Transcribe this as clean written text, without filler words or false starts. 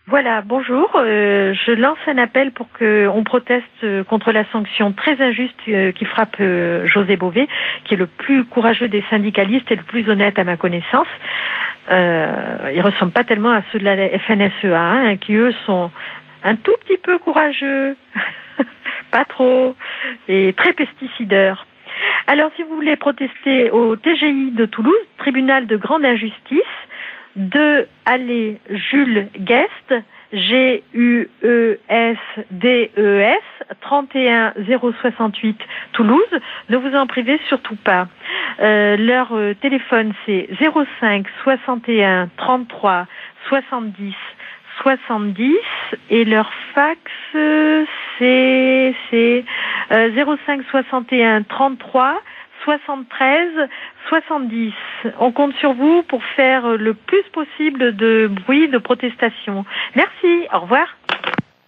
Voilà, bonjour. Je lance un appel pour qu'on proteste contre la sanction très injuste qui frappe José Bové, qui est le plus courageux des syndicalistes et le plus honnête à ma connaissance. Il ressemble pas tellement à ceux de la FNSEA, hein, qui eux sont un tout petit peu courageux, pas trop, et très pesticideurs. Alors, si vous voulez protester au TGI de Toulouse, tribunal de grande injustice, 2 allée Jules Guest, Guesdes, 31 068 Toulouse. Ne vous en privez surtout pas. Leur téléphone c'est 05 61 33 70 70 et leur fax c'est 05 61 33 73 70. On compte sur vous pour faire le plus possible de bruit de protestation. Merci, au revoir.